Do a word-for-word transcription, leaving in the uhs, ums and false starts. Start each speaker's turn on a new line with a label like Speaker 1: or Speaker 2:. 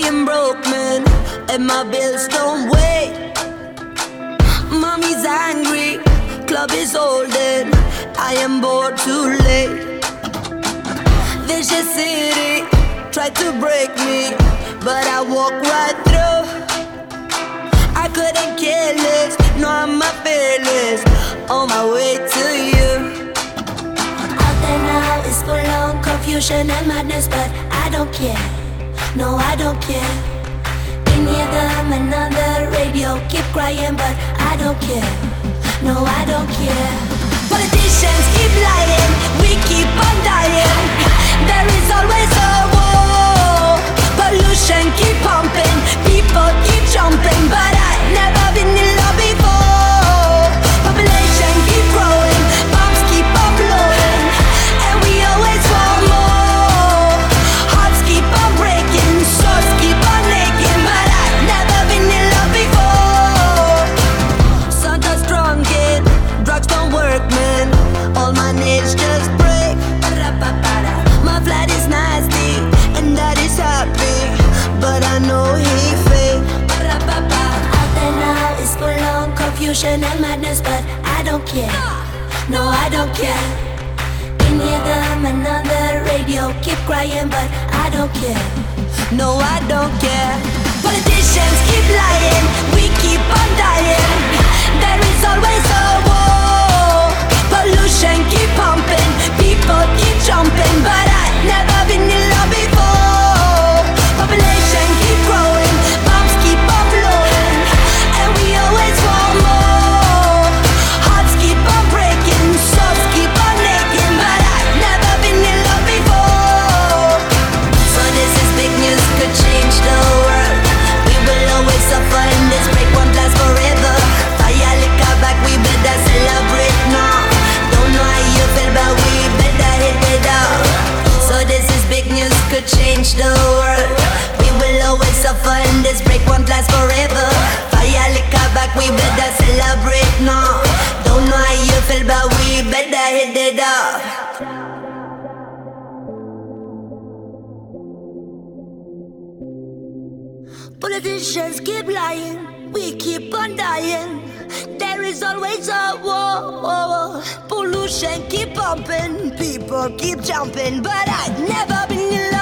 Speaker 1: fucking broke, man, and my bills don't wait. Mommy's angry, club is holding, I am bored too late. Vicious city tried to break me, but I walk right through. I couldn't care less, no, I'm my fearless, on my way to you.
Speaker 2: Out there now is full on confusion and madness, but I don't care, no, I don't care. Can hear them and on the radio keep crying, but I don't care, no, I don't care.
Speaker 1: Politicians keep lying, we keep on dying. There is always a war. Pollution keep pumping, people keep jumping, but I never been in love before. Population keep growing, bombs keep on blowing, and we always want more. Hearts keep on breaking, souls keep on aching, but I never been in love before. Santa's drunk, kid, drugs don't work, man. All my nails just break. My flat is nasty, and that is happy, but I know he fake.
Speaker 2: Out there now is full on confusion and madness, but I don't care, no, I don't care. Can hear them and on the radio keep crying, but I don't care,
Speaker 1: No, I don't care. Politicians keep lying, we keep on dying. There is always a war. Pollution keep pumping, people keep jumping, but I never been in love before. Population keep growing, bombs keep on blowing, and we always want more. Hearts keep on breaking, souls keep on aching, but I never been in love before. So this is big news, could change the world. We will always suffer in this break, won't last forever. Fire liquor back, we better celebrate now. Don't know how you feel, but we better hit it out. So this is big news, could change the world. We will always suffer and this break won't last forever. Fire liquor back, we better celebrate now. Don't know how you feel, but we better hit it out. Politicians keep lying, we keep on dying. There is always a war. Pollution keep pumping, people keep jumping, but I've never been in love.